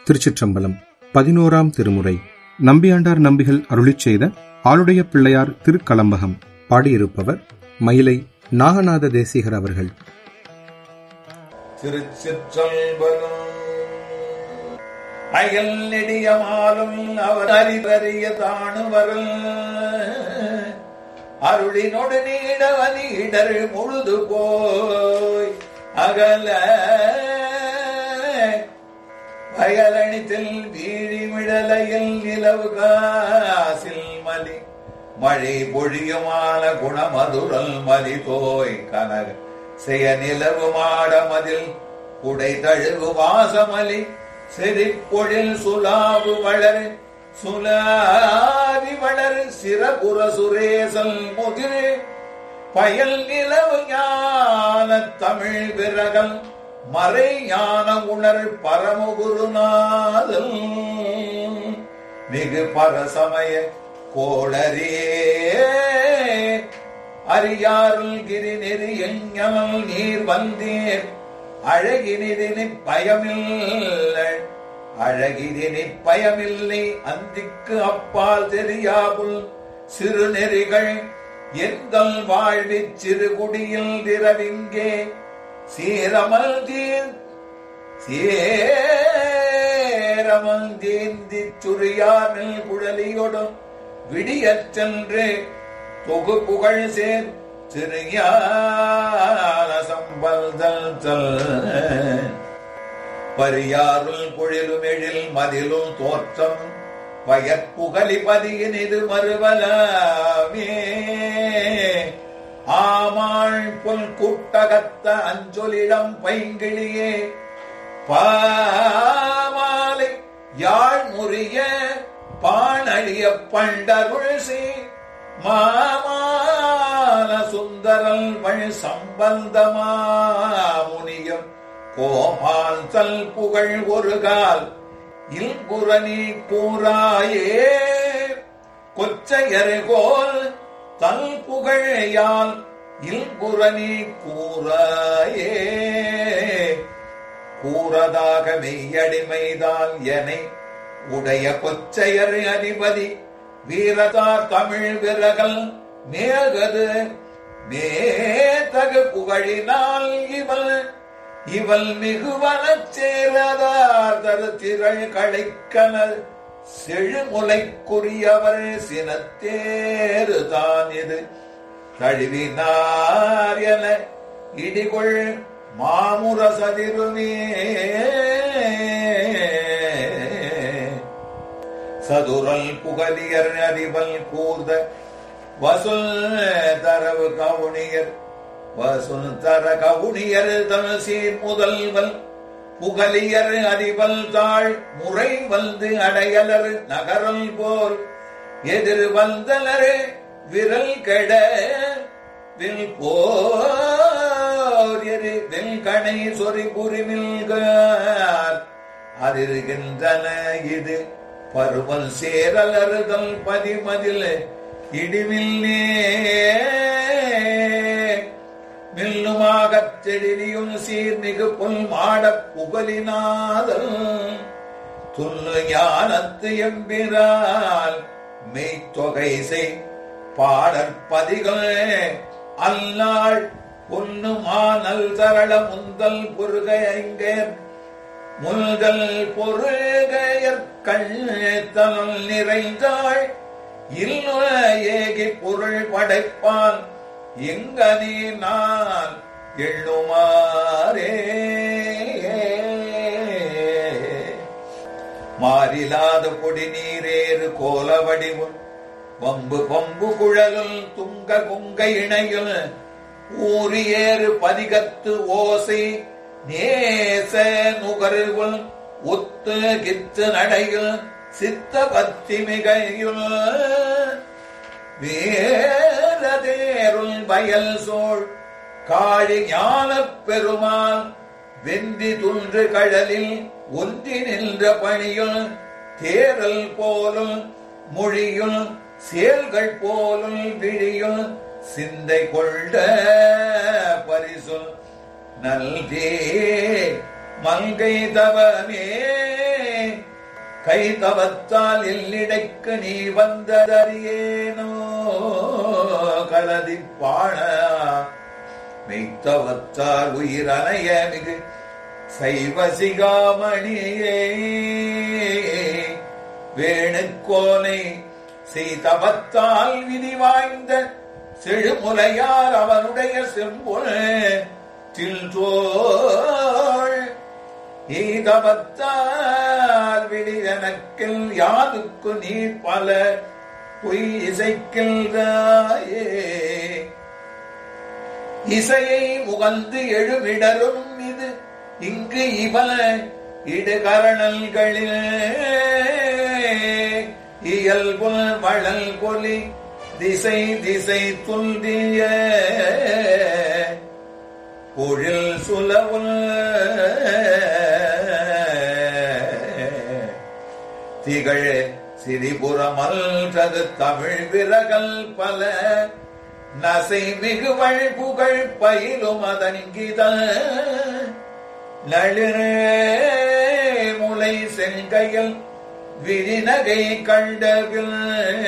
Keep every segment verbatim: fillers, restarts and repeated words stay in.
திருச்சிற்றம்பலம். பதினோராம் திருமுறை நம்பியாண்டார் நம்பிகள் அருளிச் செய்த ஆளுடைய பிள்ளையார் திருக்கலம்பகம். பாடியிருப்பவர் மயிலை நாகநாத தேசிகர் அவர்கள். திருச்சிற்றம்பலம். அயல் நெடியமாலும் அவர் அறிவறிய தாணுவரல் அருளினொடு நீடவனி இடர் முழுது போய் அகல வயலணித்தில் வீழிமிழலையில் நிலவு காசில் மலி மழை பொழியுமான குணமதுரல் மலி தோய் கனக செய்ய நிலவு மாடமதில் குடை தழுவு வாசமலி செறிப்பொழில் சுலாவு வளர் சுலாவி வளர் சிறபுர சுரேசல் முதிர் பயல் நிலவு ஞான தமிழ் விரகல் மறை ஞான உணர் பரமகுருநாதல் மிகு பரசமய கோளரே அரியாருள் கிரி நெறி எஞ்சல் நீர் வந்தீர் அழகினிதினி பயமில்லை அழகிதினி பயமில்லை அந்திக்கு அப்பால் தெரியாபுல் சிறு நெறிகள் எந்தல் வாழ்விற் சிறுகுடியில் திரவிங்கே சீரமல் தீன் சீரமல் தீந்தி சுரியாமில் குழலியோடும் விடியச்சென்று தொகு புகழ் சேர் சிறியான சம்பல்தல் பரியாருள் குழிலும் எழில் மதிலும் தோற்றம் வயற்புகலி பதியின் இது மறுவலாமே ஆமாள் பொல் கூட்டகத்த அஞ்சொலிடம் பைங்கிளியே பாமாலை யாழ் முறிய பாணழிய பண்டருள்சி மாமான சுந்தரல் வழி சம்பந்தமாமுனியம் கோமால் தல் புகழ் ஒரு கால் இல்குரணி கூறாயே கொச்சையர்கோல் தல் புகழையால் இல்குரணி கூறாயே கூறதாக மெய்யடிமைதான் என உடைய கொச்சையர் அதிபதி வீரதா தமிழ் விரகல் மேகது மேதகு புகழினால் இவள் இவள் மிகுவனச் சேரதார் தரு திரள் களைக்கனர் செழுமுலைக்குரியவர் சினத்தேறு தான் இது தழுவினார் என இடிகொள் மாமுரசதிருமே சதுரல் புகலியர் அறிவல் கூர்த வசுல் தரவு கவுனியர் வசுல் தர கவுனியர் தன் சீர் முதல்வல் புகலியர் அறிவல் தாழ் முறை வந்து அடையலர் நகரல் போல் எதிர் வந்தலர் விரல் கெட வில் போர் எரி வில் கணை சொறி புரிமில்கார் அதிர்கின்றன இது பருவல் சேரலறுதல் பதிமதில் இடிவில்லே மில்லுமாகத் தெளியும் சீர்மிகு பொல் மாடப் புகலினாதல் துல்லு ஞானத்து எம்பிரால் மெய்த்தொகை செய் பாடற்பதிகள் அல்லாள் பொன்னு மானல் தரள முந்தல் பொருக எங்கேர் முல்கல் பொருகையற்கண்ணல் நிறைந்தாள் இல்ல ஏகி பொருள் படைப்பான் எங்கனே நான் எண்ணுமாறே மாறிலாத பொடி நீரேறு கோல வடிவும் வம்பு பம்பு குழலுள் துங்க குங்க இணையுள் ஊரியேறு பதிகத்து ஓசை நேச நுகர்வுள் ஒத்து கித்து நடையுள் சித்த பத்தி மிகையுள் வேரதேருள் வயல் சோழ் காழி ஞானப் பெருமாள் வெந்தி துன்று கடலில் ஒன்றி நின்ற பணியுள் தேரல் போலும் மொழியுள் செயல்கள் போலும் விழியுள் சிந்தை கொண்ட பரிசுல் நல்கே மங்கை தவமே கை தவத்தால் எல்லிடைக்கு நீ வந்ததறியேனோ கலதிப்பான மெய்த்தவத்தால் உயிரணைய மிகு சைவசிகாமணியே வேணுக்கோனை செய்தவத்தால் விதி வாய்ந்த செழுமுலையார் அவனுடைய செம்பொல் தில்தோள் ஈதவத்தால் விடிதனக்கில் யாதுக்கு நீர் பல பொய் இசைக்கின்றாயே இசையை முகந்து எழுமிடரும் இது இங்கு இவல இடுகரணல்களில் இயல்புல் வளல் கொலி திசை திசை துல்திய பொழில் சுலவுல் திகழ் சிறிபுறமல்றது தமிழ் விரகல் பல நசை மிகுவள் புகழ் பயிலும் அதன்கிதல் நளிரே முலை செங்கையில் விரிநகை கண்டவில்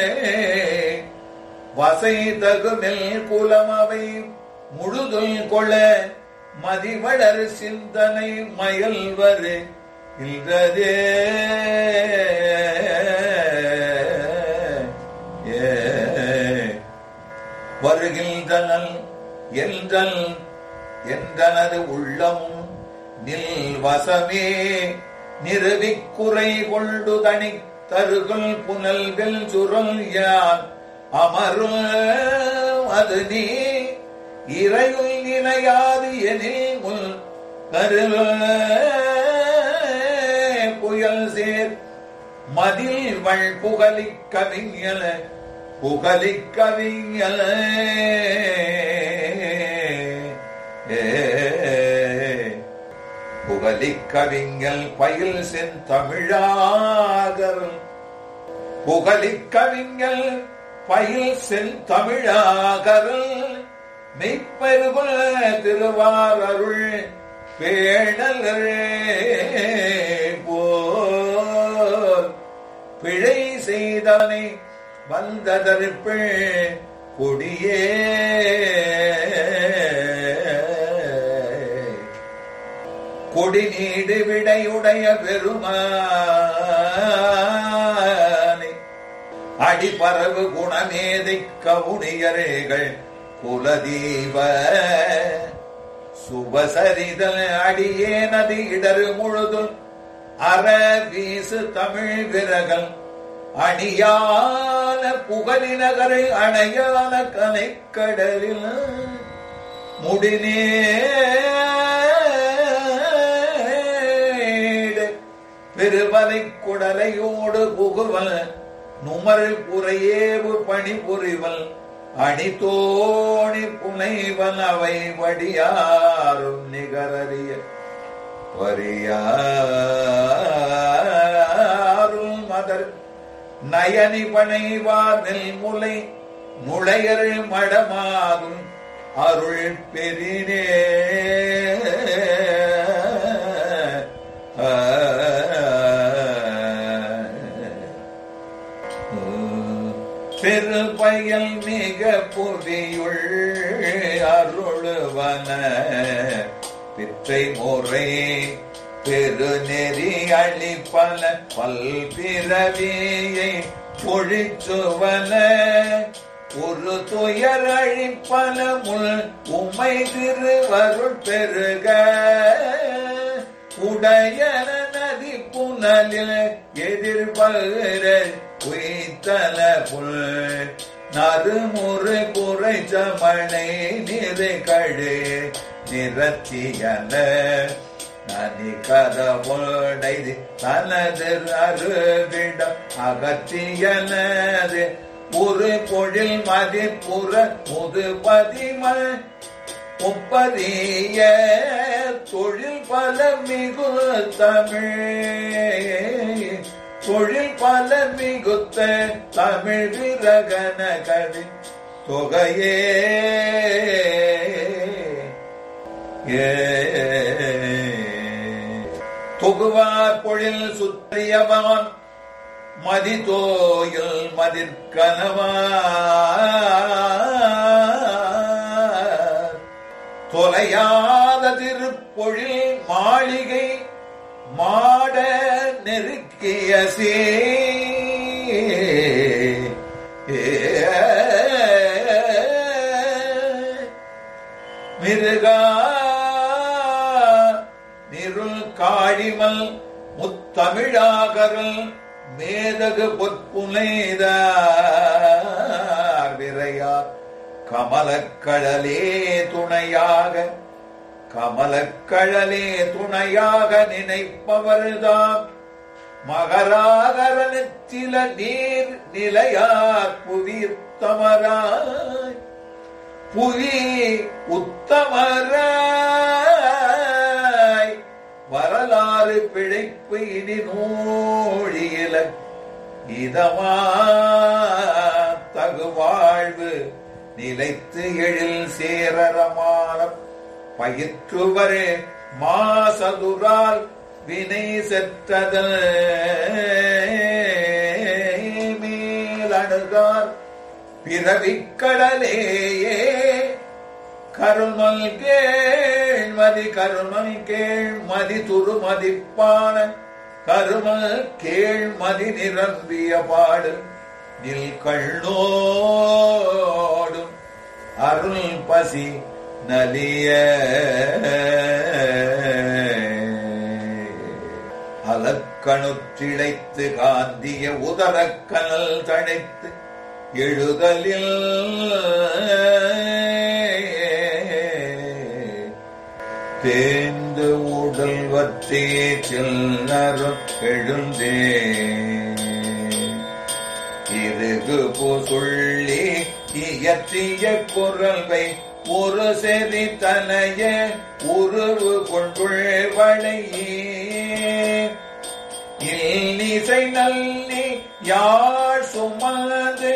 வசை தகுமில் குலமவை முழுதுல் கொள மதிவளர் சிந்தனை மயல்வரு இல்றதே வருகின்றனல் என்றல் என்றனது உள்ளமும் நில் வசமே நிறுவிக்குறை கொண்டு தனி தருகுல் புனல்கள் சுருள் யான் அமருள் அது நீ இறையுள் நினையாது எனில் முல் கருள் புயல் சேர் மதில் வள் புகலிக் கவிஞல புகலிக் கவிஞல புகலிக் கவிஞல் பயில் செந்தமிழாகர் புகலிக் கவிஞல் பயில் செந்தமிழாகர் மெய்ப்பெருகுல் திருவாரருள் பேணலே போல் பிழை செய்தவனை வந்ததற்பிள் கொடியே கொடி நீடு விடையுடைய பெருமானை அடிபரவு குணமேதை கவுனியரேகள் குலதீப சுபசரிதல் அடியே நதி இடரு முழுதும் அற வீசு தமிழ் விரகல் அணியால புகழினகரை அணையால கனைக்கடலில் முடினேடு பெருவலை குடலையோடு புகுவல் நுமர் புறையேவு பணி புரிவல் அணி தோணி புனைவன் அவை வடியாரும் நிகரறிய வரியாரும் மதர் நயனி பனைவார் நெல்முலை நுழையரு மடமாகும் அருள் பெரினே பெருபயல் மிக புவியுள் அருளுவன பிற்றை முறை பெருநெறி அளிப்பன பல்பிறவியை பொழிச்சுவன ஒரு துயர் அழிப்பன முள் உமை திருவருள் பெருக உடையன நதி புனலில் எதிர்பகிர உய்தல புல் நறுமுறு குறை சமணை நிறை கழு நிறத்தியன நனி கதவுடைது தனது அருவிடம் அகற்றியனது ஒரு பொழில் மதிப்புற முது பதிமல் முப்பதிய தொழில் பல மிகு தமிழ் தொழில் பல மிகுத்த தமிழ் விரகன கவி தொகையே தொகுவார் பொழில் சுற்றியவான் மதிதோயில் மதிர்கனவா தொலையாத திருப்பொழில் மாளிகை மாட நெருக்கிய சே மிருகா நிருள் காழிமல் முத்தமிழாகரல் மேதகு பொற்புனைதார் விரையார் கமலக்கழலே துணையாக கமலக்கழலே துணையாக நினைப்பவர்தாம் மகராகரனத்தில நீர் நிலையார் புவித்தமராய் புவி உத்தமராய் வரலாறு பிழைப்பு இனி நூழியில இதமா தகுவாழ்வு நிலைத்து எழில் சேரரமான பயிற்றுவரே மாசதுரால் வினை செற்றதல் மேலணுகார் பிறவிக்கடலேயே கருணல் கேள்மதி கருணல் கேள்மதி துருமதிப்பான கருமல் கேள்மதி நிரம்பிய பாடு நில் கண்ணோடும் அருள் பசி நலிய அலக்கணுற்றிழைத்து காந்திய உதரக்கனல் தழைத்து எழுதலில் தேர்ந்து உடல் வற்றே சில்லரும் எழுந்தே இருகு பொருளே இயற்றிய குரல்வை ஒரு செறி தனைய உருவு கொண்டுள்வளையே இல்லிசை நல்லி யாழ் சுமது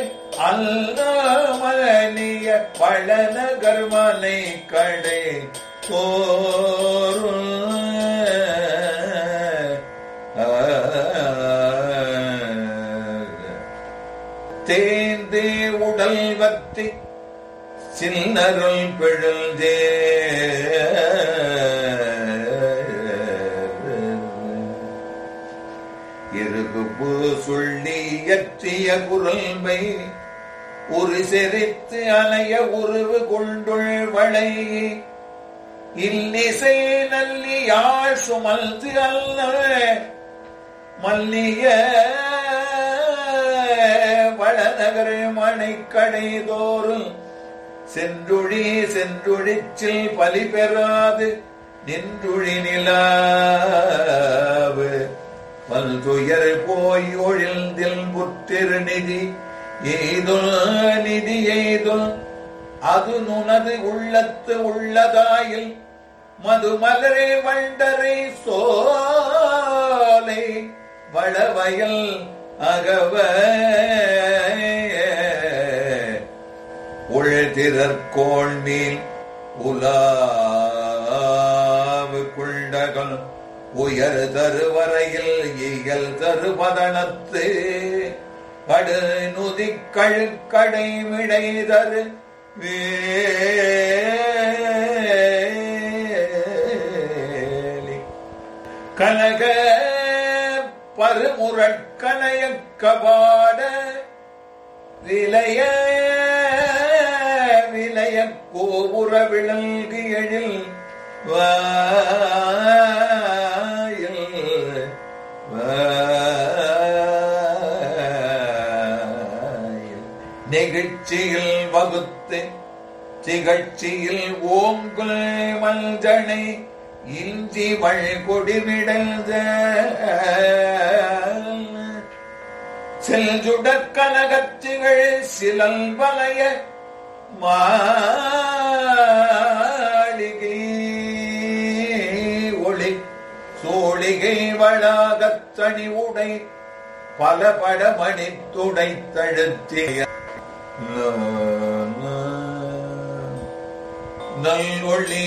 அல்லமலிய பழநகர் மனை கடை தோறும் தேந்தே உடல் வத்தி சின்னருள் பிழந்தே இருகுப்பு சொல்லியற்றிய குரல்மை ஒரு செறித்து அலைய உருவு கொண்டுள் வளை இல்லிசை நல்லி யாழ் சுமந்து அல்ல மல்லிய வளநகர் மனைக்கடை தோறும் சென்றுழி சென்றுழிச்சில் பலி பெறாது நின்றுழி நிலாவு பல்துயர் போய் ஒழிந்தில் புற்றிரு நிதி எய்துல் நிதி எய்துல் அது நுனது உள்ளத்து உள்ளதாயில் மதுமலரே வண்டரை சோலை வளவயல் அகவ உள்திறற்கோள் மீன் உலாவு குண்டகள் உயர் தருவரையில் இயல் தருபதனத்து படு நுதி கழுக்கடை விடை தரு வேலி கனக பருமுரட்கனைய கபாட விலைய விலைய கோபுர விளங்கு எழில் வாயில் வாயில் நெகிழ்ச்சியில் வகுத்து திகழ்ச்சியில் ஓங்குல் மஞ்சனை இஞ்சி வழ்கொடிமிடந்த செல்ஜுடற் கனகத்திகள் சிலல் வலைய மாளிகை ஒளி சோழிகை வளாகத் தனி உடை பல படமணி துடை தழுத்திய நல் ஒளி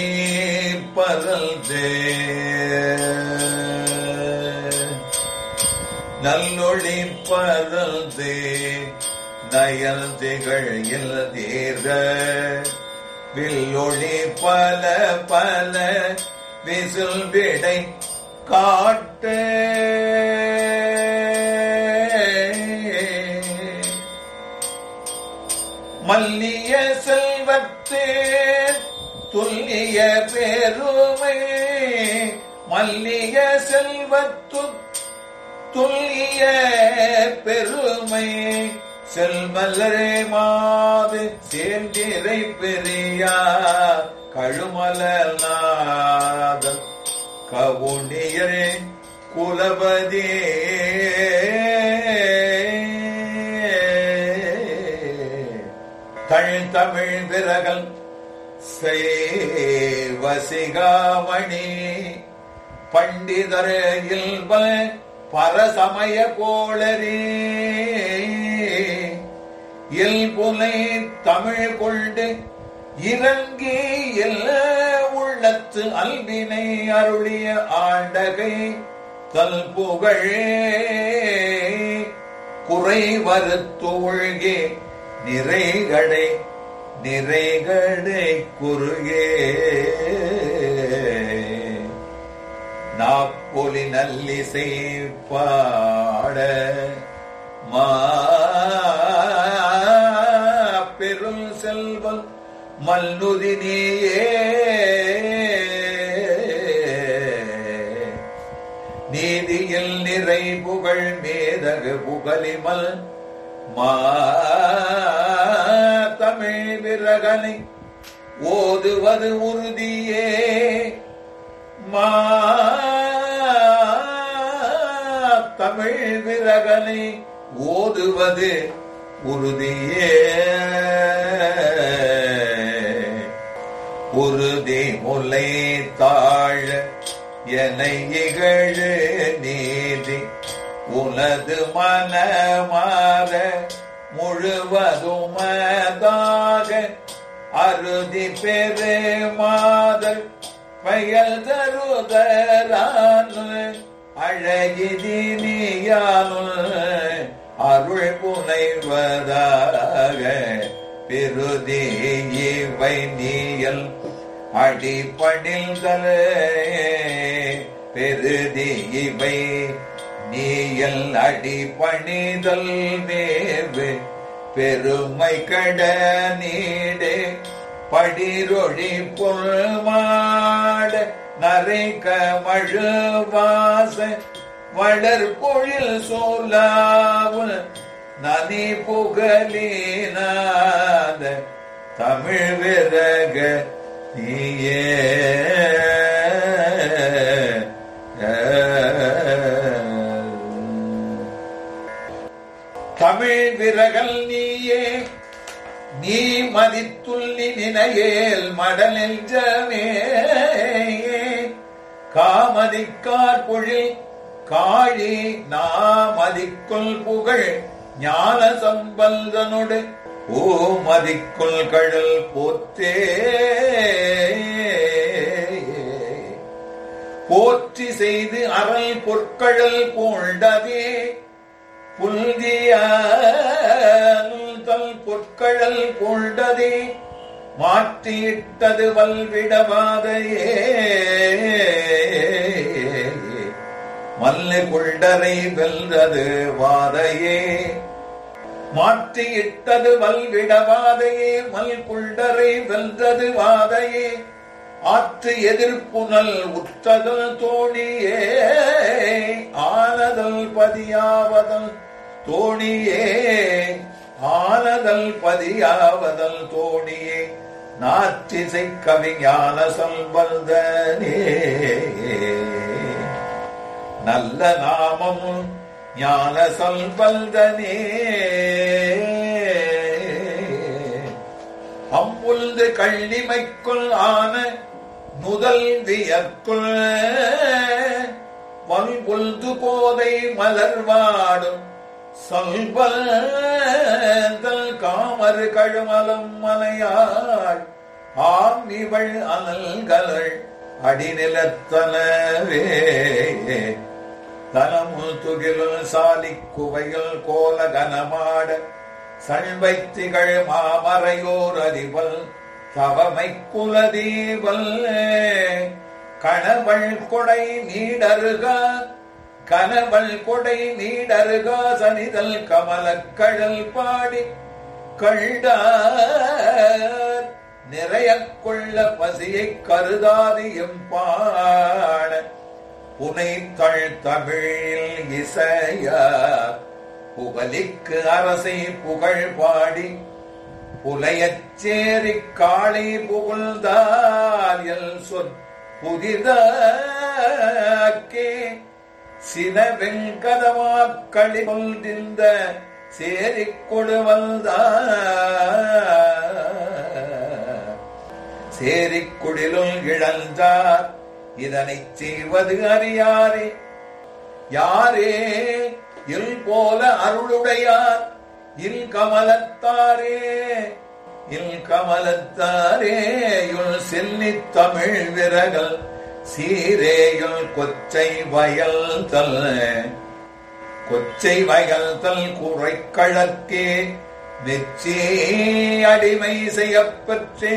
பரல்தே நல்லொளி பரந்து நயல் திகழ் தீர்க வில்லொளி பல பல விசில் விடை காட்ட மல்லிய செல்வத்தே துல்லிய பெருமை மல்லிய செல்வத்து துல்லிய பெருமை செல்மலரே மாது சேர்ந்திரை பெரியா கழுமலர் நாத கவுனியரே குலபதி தழ் தமிழ் விரகல் வசிகாமணி பண்டிதர இல்ப பரசமய கோளரே இல்புலை தமிழ் கொண்டு இறங்கி எல்ல உள்ளத்து அல்வினை அருளிய ஆண்டகை தல் புகழே குறை வருத்தொழுகே நிறைகடை நிறைகடை குறுகே நாப்பொலி நல்லிசை பாட மா பெரும் செல்வம் மல்லுதினியே நீதியில் நிறை புகழ் மேதகு புகலிமல் மா தமிழ் விரகனை ஓதுவது உறுதியே மா தமிழ் விரகனை ஓதுவது உறுதியே உறுதி முலை தாழ எனை இகழு நீதி உனது மனமாற முழுவதுமதாக அறுதி பெருமாதல் பயல் தருதரானு அழகிதினியானு அருள் புனைவதாக பெருதி இவை நீயல் அடிபணில்தல பெருதி இவை நீயல் அடிபணிதல் மேவு பெருமை கட நீடே படிரொழி பொல்மாட நரைக்க மழுவாச வளர் பொழில் சோலாவு நனி புகலினாத தமிழ் விரக நீயே தமிழ் விரகல் நீயே நீ மதித்துள்ளி நினையேல் மடலில் ஜமே காமதிக்கார் பொழில் காழி நாமதிக்குள் புகழ் ஞான சம்பந்தனோடு ஓ மதிக்குள் கழல் போற்றே போற்றி செய்து அறல் பொற்கழல் போண்டதே புல்தியல் பொற்கழல் போண்டதே மாற்றியிட்டது வல்விடவாதையே மல்லு குண்டரை வெல்றது வாதையே மாற்றியிட்டது வல்விடவாதையே மல் குண்டரை வெல்றது வாதையே ஆற்று எதிர்ப்புணல் உற்றதல் தோணியே ஆனதல் பதியாவதல் தோணியே ஆனதல் பதியாவதல் தோணியே நாற்றிசை கவிஞான சம்பந்தனே நல்ல நாமமும் ஞான சம்பந்தனே அம்புல்து கள்ளிமைக்குள் ஆன நுதல் வியற்குள் வல்புல்து போதை மலர்வாடும் சொல்வல் காமரு கழுமலம் மலையாள் ஆம் இவள் அனல்கள் அடிநிலத்தனவே தனமு துகில் சாலி குவையில் கோல கனமாட சண்பைத்திகள் மாமறையோர் அறிவல் தவமை குலதீவல் கணவள் கொடை நீடருக கணவள் கொடை நீடருக சனிதல் கமலக்கழல் பாடி கண்டார் நிறைய கொள்ள பசியை கருதாது எம்பாட புனைத்தள் தமிழில் இசையார் புகலிக்கு அரசை புகழ் பாடி புலையச்சேரி காளை புகழ்ந்தார் எல் சொற் புதிதாக்கே சின வெங்கதமாக்களி கொள்கின்ற சேரிக் கொடுவல்தார் சேரிக் குடிலுள் இழந்தார் இதனைச் செய்வது அறியாரே யாரே இல் போல அருளுடையார் இல் கமலத்தாரே இல் கமலத்தாரே யுள் செல்லித் தமிழ் விரகல் சீரேயுள் கொச்சை வயல் தல் கொச்சை வயல் தல் குறைக்கழற்கே நெச்சே அடிமை செய்யப்பற்றே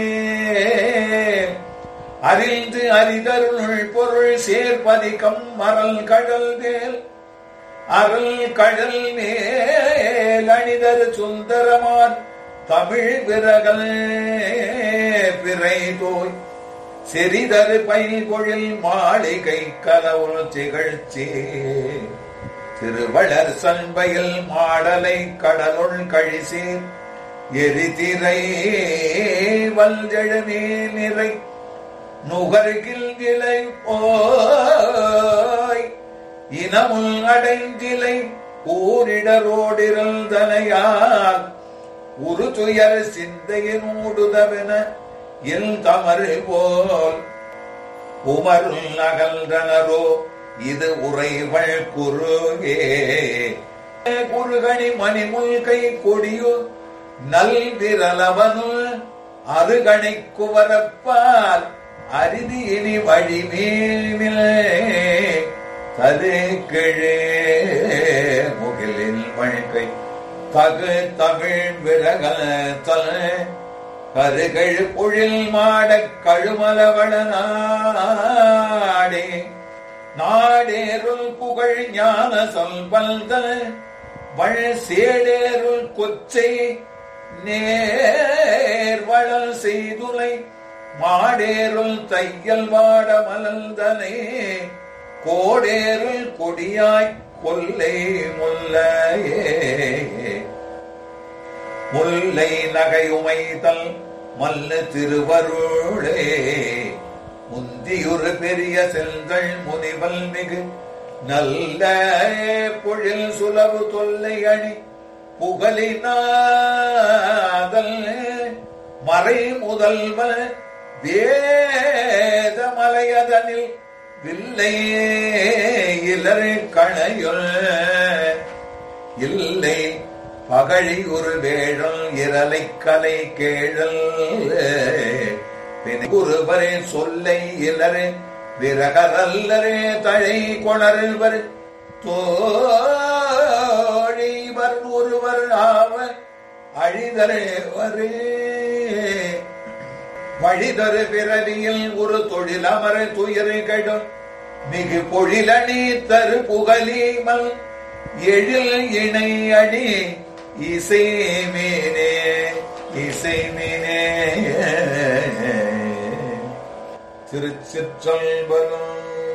அறிந்து அறிதருள் பொருள் சேர்ப்பதிகம் மரல் கடல் மேல் அருள் கடல் மேல் அணிதர் சுந்தரமார் தமிழ் விரகல் பிறை தோய் செறிதரு பயில் பொழில் மாளிகை கலவுள் திகழ்ச்சி திருவளர் சண்பையில் மாடலை கடலுள் கழிசீர் எரிதிரை வல்ஜெழுமே நிறை நுகர்கில் கிளை போய் இனமுல் அடைந்திலை ஊரிடரோடிரல் தனையால் உரு துயர் சிந்தையினூடுதவென இல் தமறு போல் உமருள் அகல்தனரோ இது உறைவள் குருகே குருகணி மணிமுல்கை கொடியோ நல் விரலவனுள் அருகணை குவரப்பால் அரிதி இனி வழிமேல் தரு கிழே முகிலில் வழ்கை தகு தமிழ் விரகல் தல் கருகழு பொழில் மாடக் கழுமலவள நாடே நாடேருள் புகழ் ஞான சொல்வல்தல் வள் சேடேருள் கொச்சை நேர்வளல் செய்துலை மாடேருள் தையல் வாட மலர்ந்தனை கோடேருள் கொடியாய் கொல்லை முல்லையே முல்லை நகையுமைதல் மல்ல திருவருளே முந்தியுறு பெரிய செல்கள் முனிவல் மிகு நல்ல பொழில் சுலவு தொல்லை அணி புகழினாதல் மறை முதல்வ வேத மலையதனில் வில்லை இலர் கணையுள் இல்லை பகழி ஒரு வேழல் இரலை கலை கேழல் குருவரே சொல்லை இலரே விரகரல்லரே தழை கொணர்வர் தோழிவர் ஒருவர் ஆவ அழிதரே வரே வழிதரு பிறவியில் ஒரு தொழில் அமர துயரை கடும் மிகு பொழிலணி தரு புகலிமல் எழில் இணை அணி இசை மீனே இசை மீனே திருச்சிற்றம்பலம்.